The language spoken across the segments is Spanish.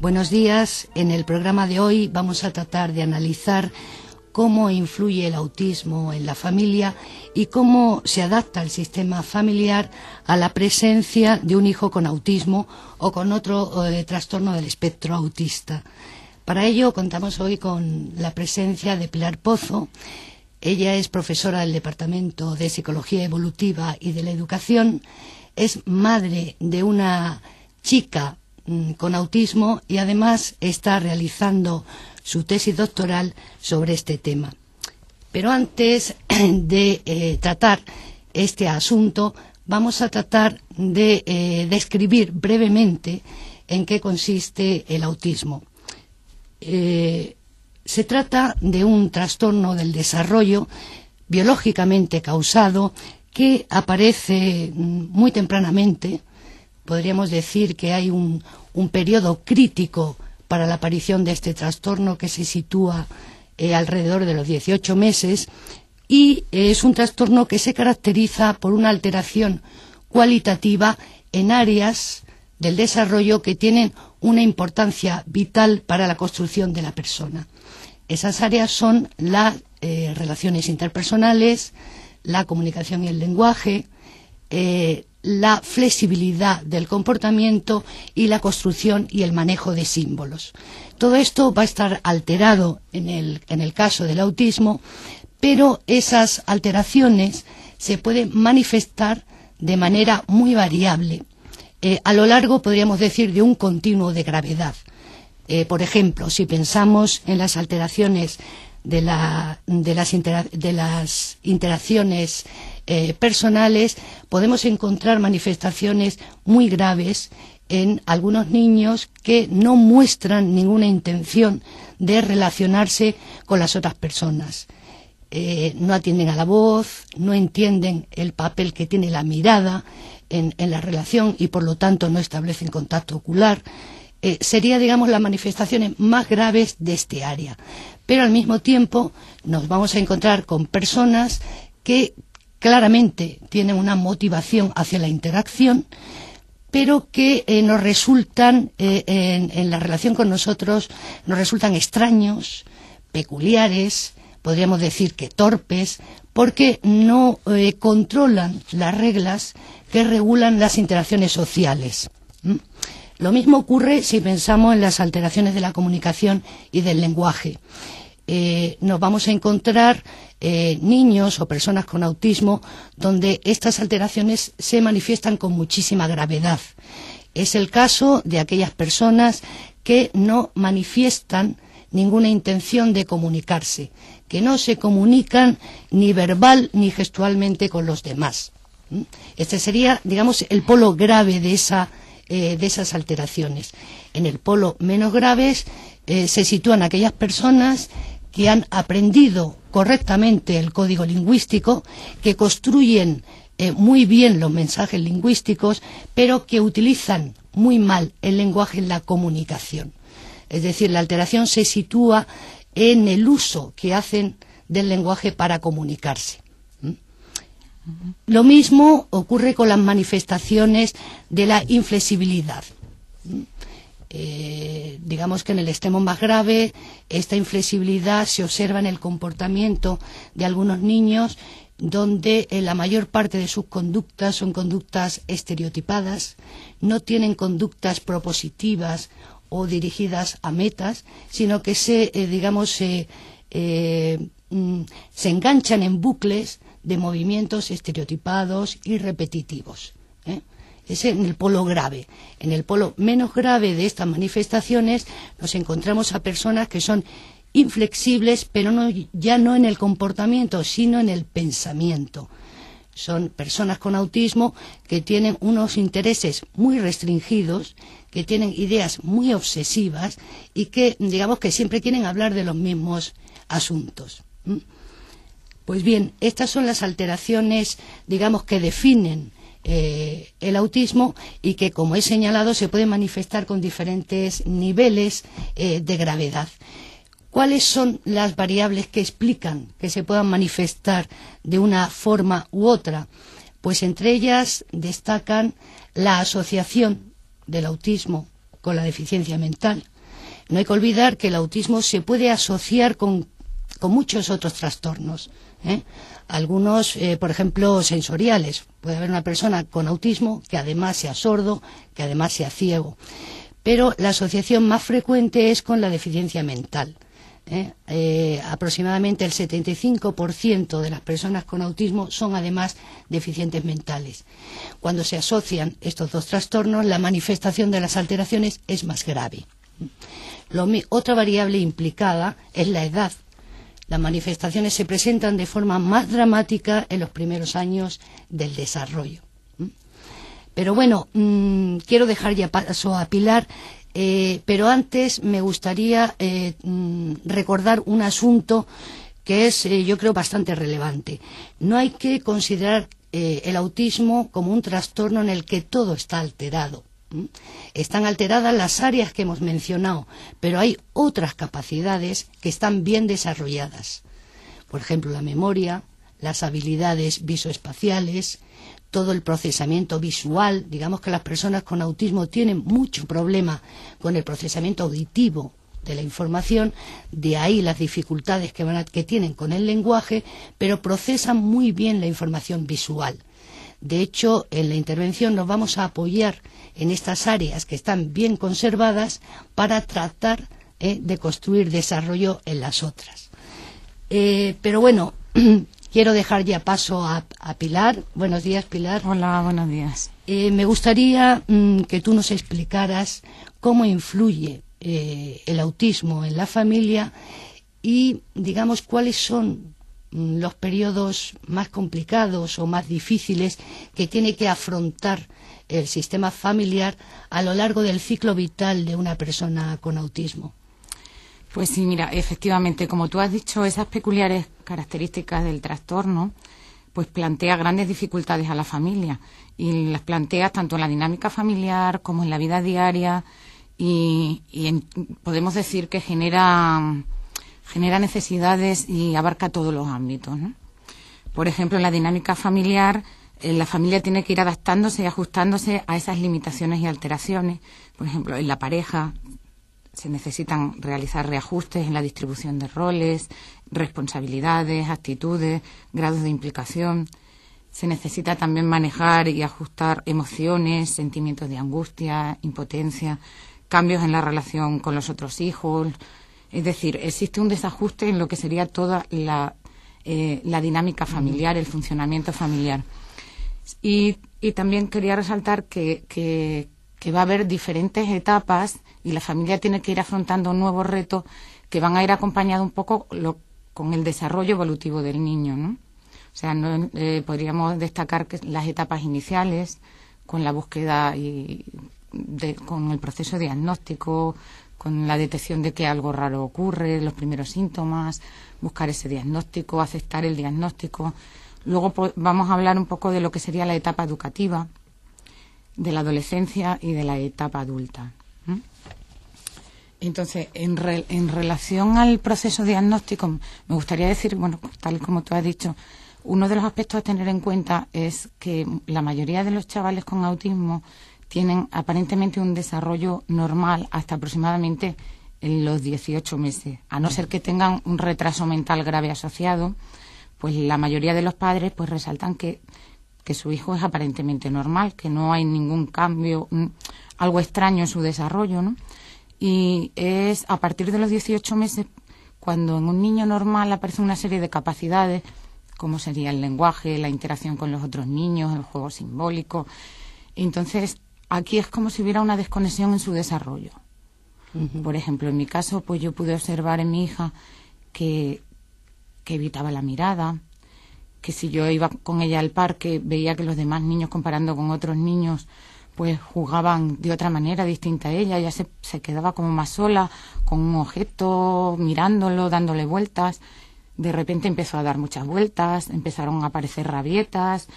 Buenos días. En el programa de hoy vamos a tratar de analizar cómo influye el autismo en la familia y cómo se adapta el sistema familiar a la presencia de un hijo con autismo o con otro trastorno del espectro autista. Para ello contamos hoy con la presencia de Pilar Pozo. Ella es profesora del Departamento de Psicología Evolutiva y de la Educación, es madre de una chica con autismo y además está realizando su tesis doctoral sobre este tema. Pero antes de tratar este asunto, vamos a tratar de describir brevemente en qué consiste el autismo. Se trata de un trastorno del desarrollo biológicamente causado que aparece muy tempranamente. Podríamos decir que hay un periodo crítico para la aparición de este trastorno que se sitúa alrededor de los 18 meses y es un trastorno que se caracteriza por una alteración cualitativa en áreas del desarrollo que tienen una importancia vital para la construcción de la persona. Esas áreas son las relaciones interpersonales, la comunicación y el lenguaje, la flexibilidad del comportamiento y la construcción y el manejo de símbolos. Todo esto va a estar alterado en el caso del autismo, pero esas alteraciones se pueden manifestar de manera muy variable, a lo largo, podríamos decir, de un continuo de gravedad. Por ejemplo, si pensamos en las alteraciones de las interacciones personales, podemos encontrar manifestaciones muy graves en algunos niños que no muestran ninguna intención de relacionarse con las otras personas. No atienden a la voz, no entienden el papel que tiene la mirada en la relación y por lo tanto no establecen contacto ocular. Sería, digamos, las manifestaciones más graves de este área. Pero al mismo tiempo nos vamos a encontrar con personas que claramente tienen una motivación hacia la interacción, pero que nos resultan, en la relación con nosotros, nos resultan extraños, peculiares, podríamos decir que torpes, porque no controlan las reglas que regulan las interacciones sociales. Lo mismo ocurre si pensamos en las alteraciones de la comunicación y del lenguaje. Nos vamos a encontrar niños o personas con autismo donde estas alteraciones se manifiestan con muchísima gravedad. Es el caso de aquellas personas que no manifiestan ninguna intención de comunicarse, que no se comunican ni verbal ni gestualmente con los demás. Este sería, digamos, el polo grave de esas alteraciones. En el polo menos graves se sitúan aquellas personas que han aprendido correctamente el código lingüístico, que construyen muy bien los mensajes lingüísticos, pero que utilizan muy mal el lenguaje en la comunicación. Es decir, la alteración se sitúa en el uso que hacen del lenguaje para comunicarse. Lo mismo ocurre con las manifestaciones de la inflexibilidad. Digamos que en el extremo más grave esta inflexibilidad se observa en el comportamiento de algunos niños donde la mayor parte de sus conductas son conductas estereotipadas, no tienen conductas propositivas o dirigidas a metas, sino que se enganchan en bucles de movimientos estereotipados y repetitivos. Es en el polo grave. En el polo menos grave de estas manifestaciones nos encontramos a personas que son inflexibles, pero ya no en el comportamiento, sino en el pensamiento. Son personas con autismo que tienen unos intereses muy restringidos, que tienen ideas muy obsesivas y que, digamos, que siempre quieren hablar de los mismos asuntos. Pues bien, estas son las alteraciones, digamos, que definen el autismo y que, como he señalado, se pueden manifestar con diferentes niveles de gravedad. ¿Cuáles son las variables que explican que se puedan manifestar de una forma u otra? Pues entre ellas destacan la asociación del autismo con la deficiencia mental, No hay que olvidar que el autismo se puede asociar con muchos otros trastornos, ¿eh? Algunos, por ejemplo, sensoriales. Puede haber una persona con autismo que además sea sordo, que además sea ciego. Pero la asociación más frecuente es con la deficiencia mental. Aproximadamente el 75% de las personas con autismo son además deficientes mentales. Cuando se asocian estos dos trastornos, la manifestación de las alteraciones es más grave. Otra variable implicada es la edad. Las manifestaciones se presentan de forma más dramática en los primeros años del desarrollo. Pero bueno, quiero dejar ya paso a Pilar, pero antes me gustaría recordar un asunto que es, yo creo, bastante relevante. No hay que considerar el autismo como un trastorno en el que todo está alterado. Están alteradas las áreas que hemos mencionado, pero hay otras capacidades que están bien desarrolladas. Por ejemplo, la memoria, las habilidades visoespaciales, todo el procesamiento visual. Digamos que las personas con autismo tienen mucho problema con el procesamiento auditivo de la información, de ahí las dificultades que tienen con el lenguaje, pero procesan muy bien la información visual. De hecho, en la intervención nos vamos a apoyar en estas áreas que están bien conservadas para tratar de construir desarrollo en las otras. Pero bueno, quiero dejar ya paso a Pilar. Buenos días, Pilar. Hola, buenos días. Me gustaría que tú nos explicaras cómo influye el autismo en la familia y, digamos, cuáles son los periodos más complicados o más difíciles que tiene que afrontar el sistema familiar a lo largo del ciclo vital de una persona con autismo. Pues sí, mira, efectivamente, como tú has dicho, esas peculiares características del trastorno pues plantea grandes dificultades a la familia y las plantea tanto en la dinámica familiar como en la vida diaria y podemos decir que genera necesidades y abarca todos los ámbitos, ¿no? Por ejemplo, en la dinámica familiar, la familia tiene que ir adaptándose y ajustándose a esas limitaciones y alteraciones. Por ejemplo, en la pareja se necesitan realizar reajustes en la distribución de roles, responsabilidades, actitudes, grados de implicación. Se necesita también manejar y ajustar emociones, sentimientos de angustia, impotencia, cambios en la relación con los otros hijos. Es decir, existe un desajuste en lo que sería toda la dinámica familiar, el funcionamiento familiar. Y también quería resaltar que va a haber diferentes etapas y la familia tiene que ir afrontando nuevos retos que van a ir acompañados un poco con el desarrollo evolutivo del niño, ¿no? O sea, podríamos destacar que las etapas iniciales, con la búsqueda con el proceso diagnóstico, con la detección de que algo raro ocurre, los primeros síntomas, buscar ese diagnóstico, aceptar el diagnóstico. Luego vamos a hablar un poco de lo que sería la etapa educativa, de la adolescencia y de la etapa adulta. Entonces, en relación al proceso diagnóstico, me gustaría decir, bueno, tal como tú has dicho, uno de los aspectos a tener en cuenta es que la mayoría de los chavales con autismo tienen aparentemente un desarrollo normal hasta aproximadamente en los 18 meses. A no ser que tengan un retraso mental grave asociado, pues la mayoría de los padres pues resaltan que su hijo es aparentemente normal, que no hay ningún cambio, algo extraño en su desarrollo, ¿no? Y es a partir de los 18 meses cuando en un niño normal aparece una serie de capacidades, como sería el lenguaje, la interacción con los otros niños, el juego simbólico. Entonces, aquí es como si hubiera una desconexión en su desarrollo. Uh-huh. Por ejemplo, en mi caso, pues yo pude observar en mi hija que evitaba la mirada, que si yo iba con ella al parque veía que los demás niños, comparando con otros niños, pues jugaban de otra manera distinta a ella. Ella se quedaba como más sola, con un objeto, mirándolo, dándole vueltas. De repente empezó a dar muchas vueltas, empezaron a aparecer rabietas.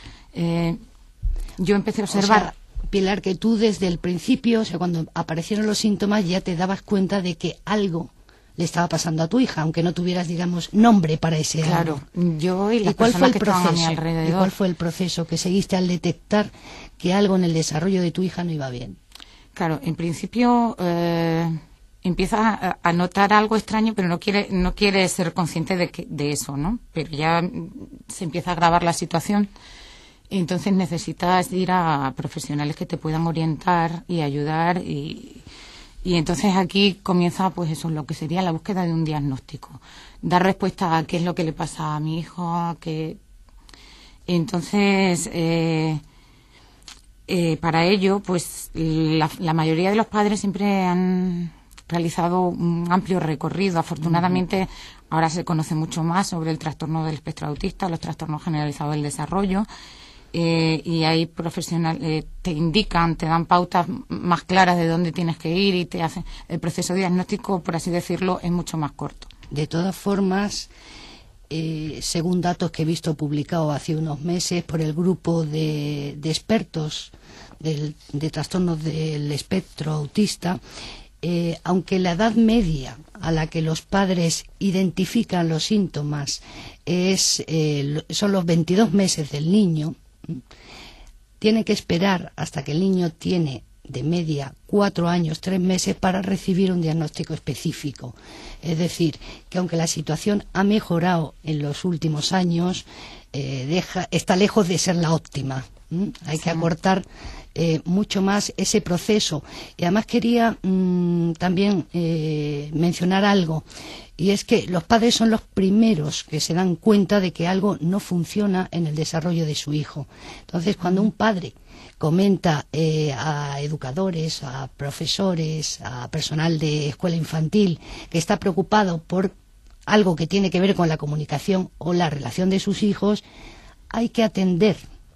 Yo empecé a observar... O sea, Pilar, que tú desde el principio, o sea, cuando aparecieron los síntomas, ya te dabas cuenta de que algo le estaba pasando a tu hija, aunque no tuvieras, digamos, nombre para ese algo. Claro, yo y las personas que estaban a mi alrededor. ¿Y cuál fue el proceso que seguiste al detectar que algo en el desarrollo de tu hija no iba bien? Claro, en principio empiezas a notar algo extraño, pero no quiere ser consciente de eso, ¿no? Pero ya se empieza a agravar la situación. Entonces necesitas ir a profesionales que te puedan orientar y ayudar y entonces aquí comienza pues eso, lo que sería la búsqueda de un diagnóstico. Dar respuesta a qué es lo que le pasa a mi hijo, Entonces, para ello, pues la mayoría de los padres siempre han realizado un amplio recorrido. Afortunadamente, ahora se conoce mucho más sobre el trastorno del espectro autista, los trastornos generalizados del desarrollo, y hay profesionales, te indican, te dan pautas más claras de dónde tienes que ir y te hacen el proceso diagnóstico, por así decirlo, es mucho más corto. De todas formas, según datos que he visto publicados hace unos meses por el grupo de expertos de trastornos del espectro autista, aunque la edad media a la que los padres identifican los síntomas son los 22 meses del niño, tiene que esperar hasta que el niño tiene de media 4 años, 3 meses para recibir un diagnóstico específico. Es decir, que aunque la situación ha mejorado en los últimos años, está lejos de ser la óptima. Hay que acortar mucho más ese proceso. Y además quería también mencionar algo, y es que los padres son los primeros que se dan cuenta de que algo no funciona en el desarrollo de su hijo. Entonces, cuando un padre comenta a educadores, a profesores, a personal de escuela infantil que está preocupado por algo que tiene que ver con la comunicación o la relación de sus hijos, hay que atender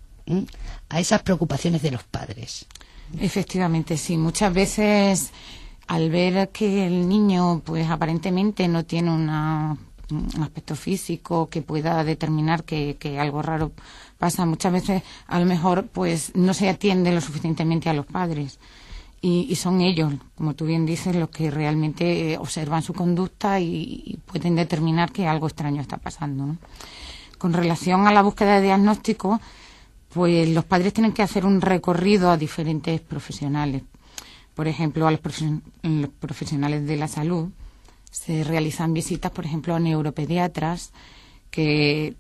a esas preocupaciones de los padres. Efectivamente, sí. Muchas veces, al ver que el niño, pues aparentemente no tiene un aspecto físico que pueda determinar que algo raro pasa, muchas veces a lo mejor pues no se atiende lo suficientemente a los padres. Y son ellos, como tú bien dices, los que realmente observan su conducta y pueden determinar que algo extraño está pasando, ¿no? Con relación a la búsqueda de diagnóstico, pues los padres tienen que hacer un recorrido a diferentes profesionales. Por ejemplo, a los profesionales de la salud se realizan visitas, por ejemplo, a neuropediatras, que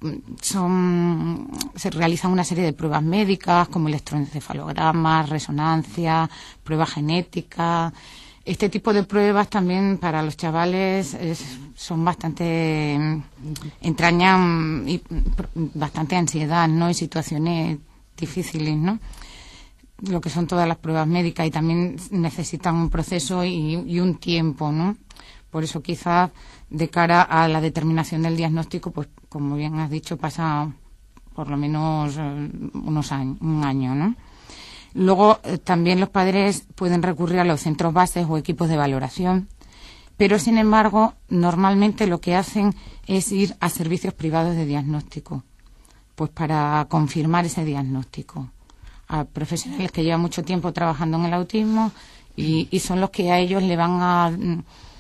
se realizan una serie de pruebas médicas como electroencefalogramas, resonancia, pruebas genéticas. Este tipo de pruebas también para los chavales son entrañan bastante ansiedad, ¿no? Y situaciones difíciles, ¿no? Lo que son todas las pruebas médicas, y también necesitan un proceso y un tiempo, ¿no? Por eso quizás de cara a la determinación del diagnóstico, pues como bien has dicho, pasa por lo menos un año, ¿no? Luego también los padres pueden recurrir a los centros bases o equipos de valoración, pero sin embargo normalmente lo que hacen es ir a servicios privados de diagnóstico, pues para confirmar ese diagnóstico, a profesionales que llevan mucho tiempo trabajando en el autismo y son los que a ellos le van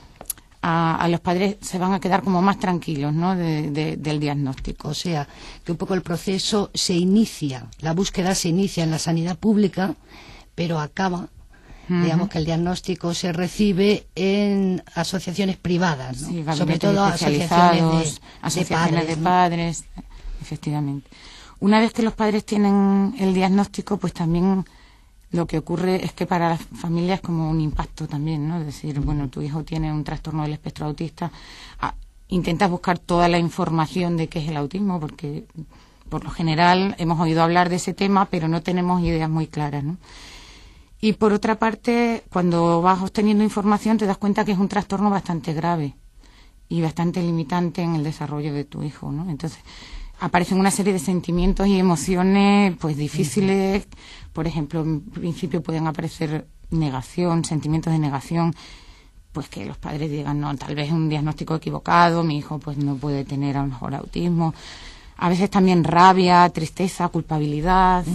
a los padres se van a quedar como más tranquilos, ¿no? del diagnóstico. O sea, que un poco el proceso la búsqueda se inicia en la sanidad pública, pero acaba, digamos que el diagnóstico se recibe en asociaciones privadas, ¿no? Sí, sobre todo asociaciones de padres, efectivamente. Una vez que los padres tienen el diagnóstico, pues también lo que ocurre es que para las familias es como un impacto también, ¿no? Es decir, bueno, tu hijo tiene un trastorno del espectro autista, intentas buscar toda la información de qué es el autismo, porque por lo general hemos oído hablar de ese tema, pero no tenemos ideas muy claras, ¿no? Y por otra parte, cuando vas obteniendo información te das cuenta que es un trastorno bastante grave y bastante limitante en el desarrollo de tu hijo, ¿no? Entonces aparecen una serie de sentimientos y emociones pues difíciles. Por ejemplo, en principio pueden aparecer sentimientos de negación, pues que los padres digan, no, tal vez es un diagnóstico equivocado, mi hijo pues no puede tener a lo mejor autismo. A veces también rabia, tristeza, culpabilidad,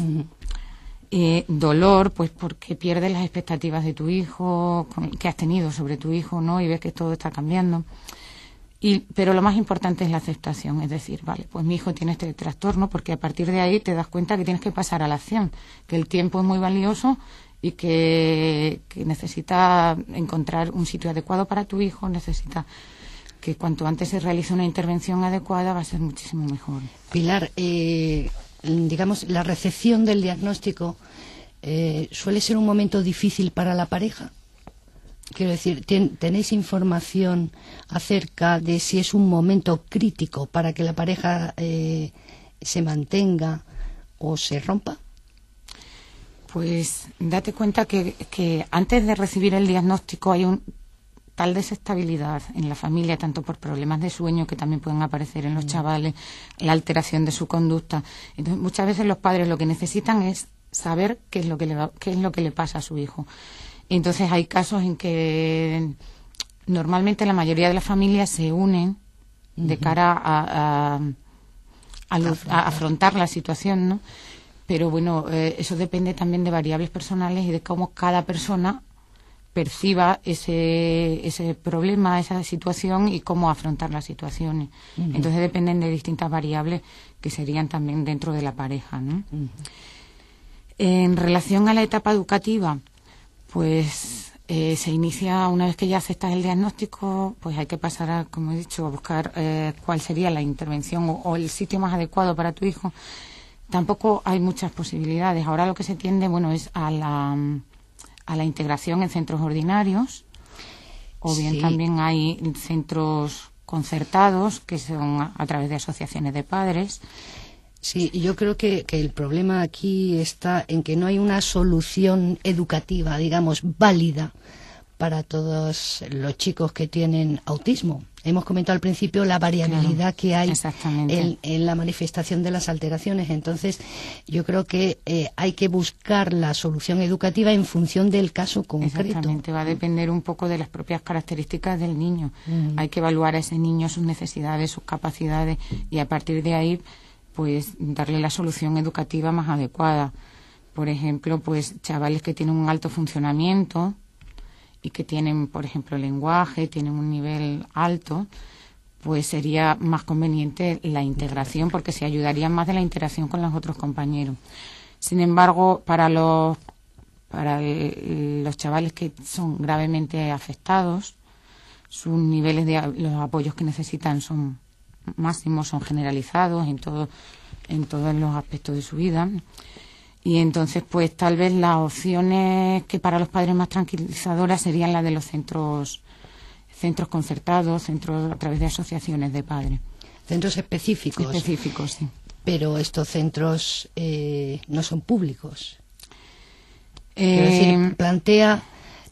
dolor, pues porque pierdes las expectativas de tu hijo, que has tenido sobre tu hijo, ¿no? Y ves que todo está cambiando. Pero lo más importante es la aceptación, es decir, vale, pues mi hijo tiene este trastorno, porque a partir de ahí te das cuenta que tienes que pasar a la acción, que el tiempo es muy valioso y que necesita encontrar un sitio adecuado para tu hijo, necesita que cuanto antes se realice una intervención adecuada va a ser muchísimo mejor. Pilar, digamos, la recepción del diagnóstico suele ser un momento difícil para la pareja. Quiero decir, ¿tenéis información acerca de si es un momento crítico para que la pareja se mantenga o se rompa? Pues date cuenta que antes de recibir el diagnóstico hay un tal desestabilidad en la familia, tanto por problemas de sueño que también pueden aparecer en los chavales, la alteración de su conducta. Entonces, muchas veces los padres lo que necesitan es saber qué es lo que le pasa a su hijo. Entonces, hay casos en que normalmente la mayoría de las familias se unen de cara a afrontar la situación, ¿no? Pero bueno, eso depende también de variables personales y de cómo cada persona perciba ese problema, esa situación y cómo afrontar las situaciones. Entonces dependen de distintas variables que serían también dentro de la pareja, ¿no? En relación a la etapa educativa, pues se inicia una vez que ya aceptas el diagnóstico, pues hay que pasar como he dicho, a buscar cuál sería la intervención o el sitio más adecuado para tu hijo. Tampoco hay muchas posibilidades. Ahora lo que se tiende, bueno, es a la integración en centros ordinarios, o bien también hay centros concertados que son a través de asociaciones de padres. Sí, yo creo que el problema aquí está en que no hay una solución educativa, digamos, válida para todos los chicos que tienen autismo. Hemos comentado al principio la variabilidad que hay en la manifestación de las alteraciones. Entonces, yo creo que hay que buscar la solución educativa en función del caso concreto. Exactamente, va a depender un poco de las propias características del niño. Hay que evaluar a ese niño, sus necesidades, sus capacidades, y a partir de ahí, pues, darle la solución educativa más adecuada. Por ejemplo, pues, chavales que tienen un alto funcionamiento y que tienen, por ejemplo, lenguaje, tienen un nivel alto, pues sería más conveniente la integración, porque se ayudarían más de la interacción con los otros compañeros. Sin embargo, para los chavales que son gravemente afectados, sus niveles de los apoyos que necesitan son máximos, son generalizados en todos los aspectos de su vida. Y entonces, pues tal vez las opciones que para los padres más tranquilizadoras serían las de los centros concertados, centros a través de asociaciones de padres. Centros específicos. Específicos, sí. Pero estos centros no son públicos. Quiero decir, plantea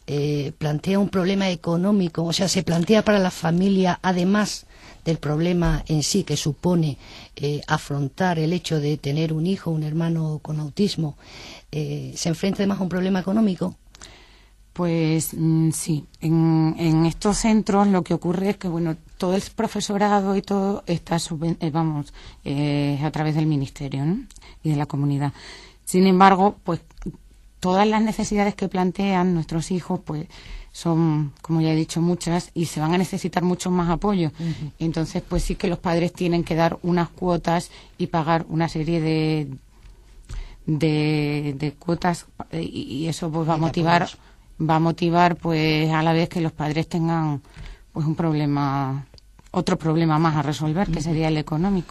un problema económico, o sea, se plantea para la familia, además del problema en sí que supone afrontar el hecho de tener un hijo, un hermano con autismo, ¿se enfrenta además a un problema económico? Pues sí, en estos centros lo que ocurre es que, bueno, todo el profesorado y todo está a través del ministerio, ¿no? Y de la comunidad. Sin embargo, pues todas las necesidades que plantean nuestros hijos, pues son, como ya he dicho, muchas, y se van a necesitar mucho más apoyo. Entonces, pues sí que los padres tienen que dar unas cuotas y pagar una serie de cuotas, y eso pues va a motivar pues a la vez que los padres tengan pues otro problema más a resolver, que sería el económico.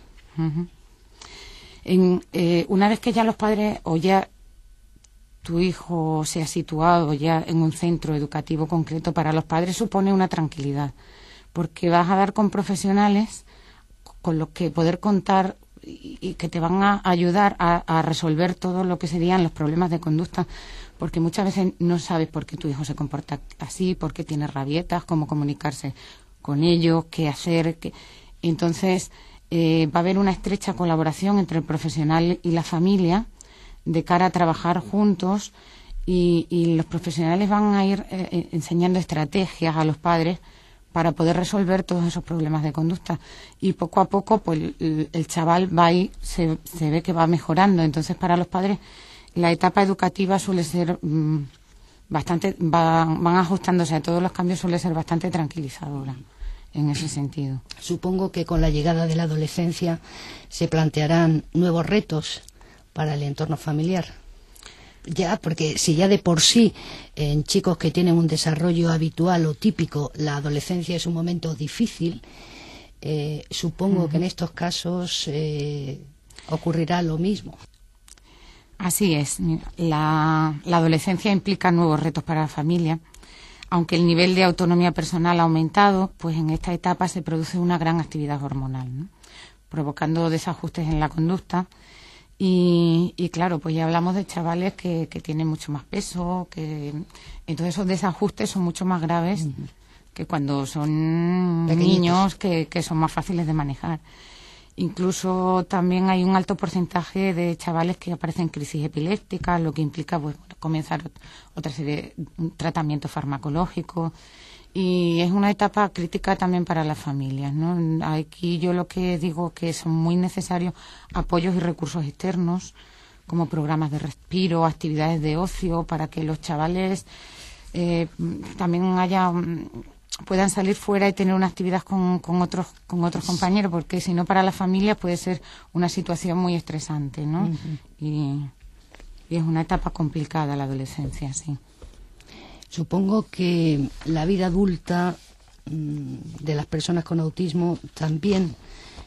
Una vez que ya los padres o ya tu hijo se ha situado ya en un centro educativo concreto, para los padres supone una tranquilidad, porque vas a dar con profesionales con los que poder contar y que te van a ayudar a resolver todo lo que serían los problemas de conducta, porque muchas veces no sabes por qué tu hijo se comporta así, por qué tiene rabietas, cómo comunicarse con ellos, qué hacer. Entonces, va a haber una estrecha colaboración entre el profesional y la familia de cara a trabajar juntos, y los profesionales van a ir enseñando estrategias a los padres para poder resolver todos esos problemas de conducta, y poco a poco pues el chaval va ahí, se ve que va mejorando. Entonces, para los padres la etapa educativa suele ser van ajustándose a todos los cambios, suele ser bastante tranquilizadora en ese sentido. Supongo que con la llegada de la adolescencia se plantearán nuevos retos para el entorno familiar. ya, porque si ya de por sí en chicos que tienen un desarrollo habitual o típico la adolescencia es un momento difícil, supongo que en estos casos ocurrirá lo mismo. Así es. La adolescencia implica nuevos retos para la familia. Aunque el nivel de autonomía personal ha aumentado, pues en esta etapa se produce una gran actividad hormonal, ¿no?, provocando desajustes en la conducta. Y claro, pues ya hablamos de chavales que tienen mucho más peso, que entonces esos desajustes son mucho más graves que cuando son niños que son más fáciles de manejar. Incluso también hay un alto porcentaje de chavales que aparecen crisis epilépticas, lo que implica pues comenzar otra serie de tratamientos farmacológicos. Y es una etapa crítica también para las familias, ¿no? Aquí yo lo que digo que son muy necesarios apoyos y recursos externos, como programas de respiro, actividades de ocio, para que los chavales también puedan salir fuera y tener una actividad con otros compañeros, porque si no para las familias puede ser una situación muy estresante, ¿no? Y es una etapa complicada la adolescencia, sí. Supongo que la vida adulta de las personas con autismo también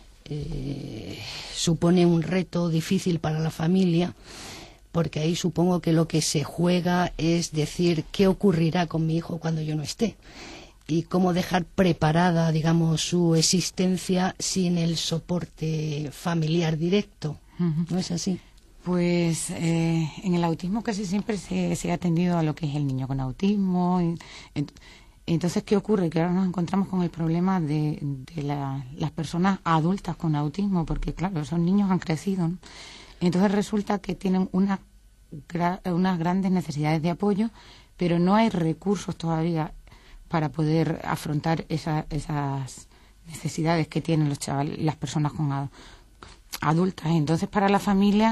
supone un reto difícil para la familia, porque ahí supongo que lo que se juega es decir qué ocurrirá con mi hijo cuando yo no esté y cómo dejar preparada, digamos, su existencia sin el soporte familiar directo. ¿No es así? Pues en el autismo casi siempre se ha atendido a lo que es el niño con autismo. Entonces, ¿qué ocurre? Que ahora nos encontramos con el problema de las personas adultas con autismo, porque claro, esos niños han crecido, ¿no? Entonces resulta que tienen unas grandes necesidades de apoyo, pero no hay recursos todavía para poder afrontar esas necesidades que tienen los chavales, las personas con adultas. Entonces, para la familia,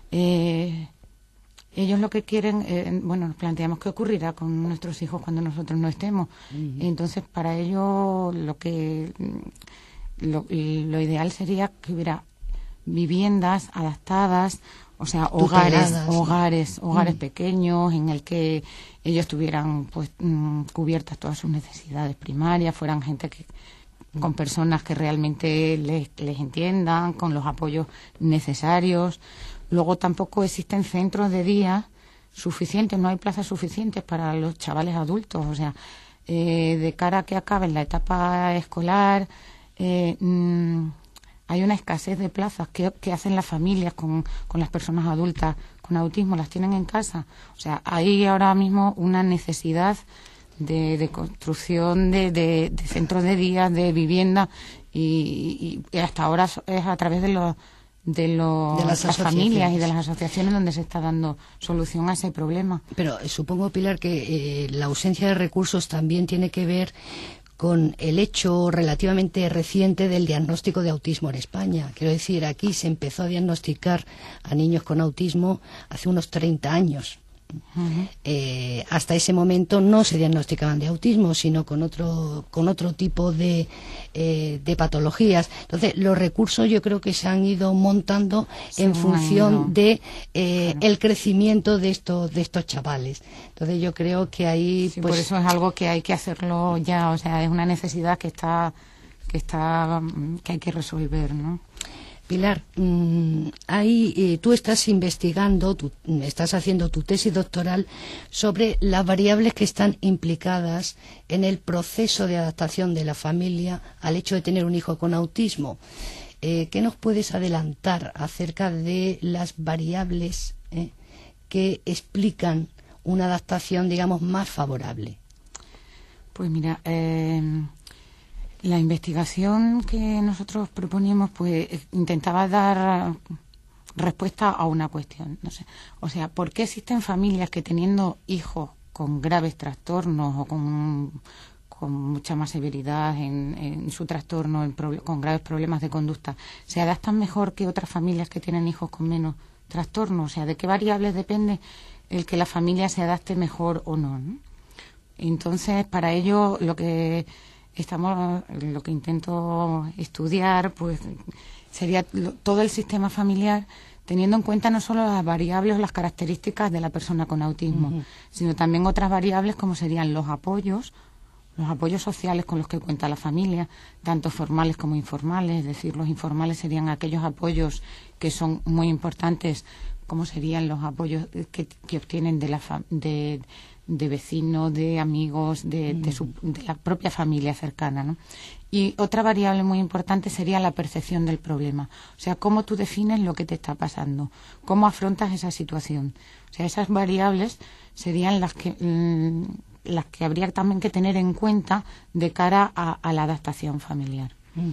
ellos lo que quieren, nos planteamos qué ocurrirá con nuestros hijos cuando nosotros no estemos. Entonces, para ellos lo ideal sería que hubiera viviendas adaptadas, o sea, hogares pequeños en el que ellos tuvieran pues cubiertas todas sus necesidades primarias, fueran gente con personas que realmente les entiendan, con los apoyos necesarios. Luego tampoco existen centros de día suficientes, no hay plazas suficientes para los chavales adultos, o sea, de cara a que acaben la etapa escolar, hay una escasez de plazas que hacen las familias con las personas adultas con autismo, las tienen en casa. O sea, hay ahora mismo una necesidad de construcción de centros de día, de vivienda, y hasta ahora es a través de las familias y de las asociaciones donde se está dando solución a ese problema. Pero supongo, Pilar, que la ausencia de recursos también tiene que ver con el hecho relativamente reciente del diagnóstico de autismo en España. Quiero decir, aquí se empezó a diagnosticar a niños con autismo hace unos 30 años. Hasta ese momento no se diagnosticaban de autismo, sino con otro tipo de patologías. Entonces, los recursos yo creo que se han ido montando en función de el crecimiento de estos chavales. Entonces, yo creo que ahí sí, por eso es algo que hay que hacerlo ya, o sea, es una necesidad que hay que resolver, ¿no? Pilar, tú estás investigando, estás haciendo tu tesis doctoral sobre las variables que están implicadas en el proceso de adaptación de la familia al hecho de tener un hijo con autismo. ¿Qué nos puedes adelantar acerca de las variables que explican una adaptación, digamos, más favorable? Pues mira, la investigación que nosotros proponíamos pues intentaba dar respuesta a una cuestión, no sé, o sea, ¿por qué existen familias que teniendo hijos con graves trastornos o con mucha más severidad en su trastorno, con graves problemas de conducta, se adaptan mejor que otras familias que tienen hijos con menos trastornos? O sea, ¿de qué variables depende el que la familia se adapte mejor o no, ¿no? Entonces, para ello lo que intento estudiar pues sería todo el sistema familiar teniendo en cuenta no solo las variables o las características de la persona con autismo, sino también otras variables como serían los apoyos sociales con los que cuenta la familia, tanto formales como informales. Es decir, los informales serían aquellos apoyos que son muy importantes, como serían los apoyos que obtienen de vecinos, de amigos, de la propia familia cercana, ¿no? Y otra variable muy importante sería la percepción del problema. O sea, cómo tú defines lo que te está pasando, cómo afrontas esa situación. O sea, esas variables serían las que habría también que tener en cuenta de cara a la adaptación familiar.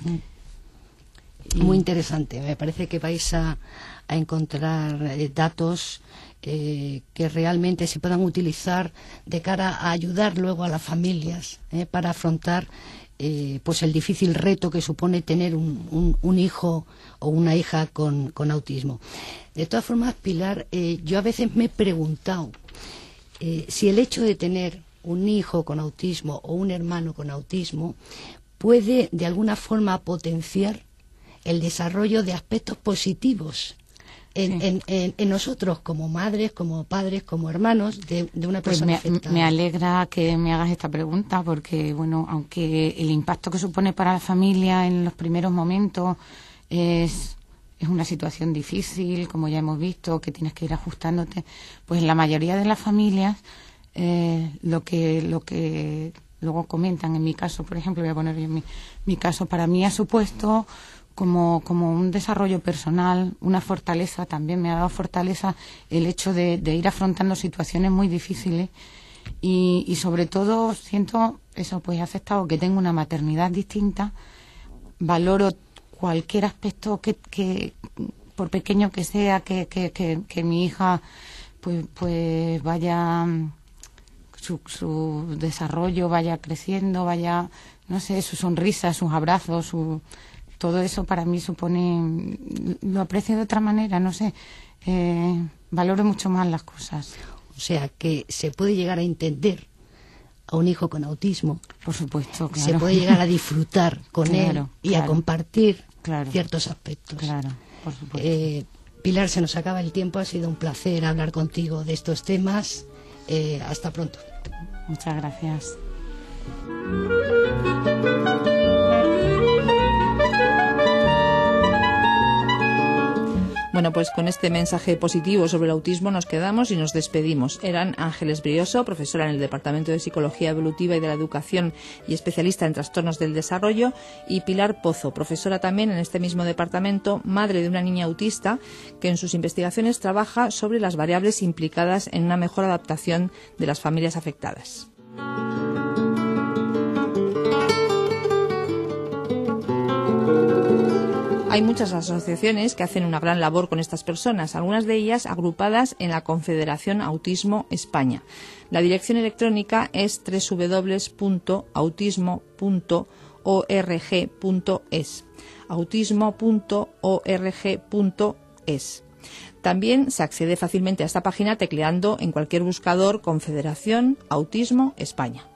Muy interesante. Me parece que vais a encontrar datos que realmente se puedan utilizar de cara a ayudar luego a las familias para afrontar pues el difícil reto que supone tener un hijo o una hija con autismo. De todas formas, Pilar, yo a veces me he preguntado si el hecho de tener un hijo con autismo o un hermano con autismo puede de alguna forma potenciar el desarrollo de aspectos positivos en nosotros como madres, como padres, como hermanos de una persona afectada. Me alegra que me hagas esta pregunta porque, bueno, aunque el impacto que supone para la familia en los primeros momentos es una situación difícil, como ya hemos visto, que tienes que ir ajustándote, pues en la mayoría de las familias lo que luego comentan, en mi caso, por ejemplo, voy a poner yo mi caso, para mí ha supuesto como un desarrollo personal, una fortaleza, también me ha dado fortaleza el hecho de ir afrontando situaciones muy difíciles y sobre todo siento eso, pues he aceptado que tengo una maternidad distinta, valoro cualquier aspecto que por pequeño que sea, que mi hija pues vaya, su desarrollo vaya creciendo, vaya, no sé, su sonrisa, sus abrazos, todo eso para mí supone, lo aprecio de otra manera, no sé, valoro mucho más las cosas. O sea, que se puede llegar a entender a un hijo con autismo. Por supuesto, claro. Se puede llegar a disfrutar con él y a compartir ciertos aspectos. Claro, por supuesto. Pilar, se nos acaba el tiempo, ha sido un placer hablar contigo de estos temas. Hasta pronto. Muchas gracias. Bueno, pues con este mensaje positivo sobre el autismo nos quedamos y nos despedimos. Eran Ángeles Brioso, profesora en el Departamento de Psicología Evolutiva y de la Educación y especialista en trastornos del desarrollo, y Pilar Pozo, profesora también en este mismo departamento, madre de una niña autista, que en sus investigaciones trabaja sobre las variables implicadas en una mejor adaptación de las familias afectadas. Hay muchas asociaciones que hacen una gran labor con estas personas, algunas de ellas agrupadas en la Confederación Autismo España. La dirección electrónica es www.autismo.org.es, autismo.org.es. También se accede fácilmente a esta página tecleando en cualquier buscador Confederación Autismo España.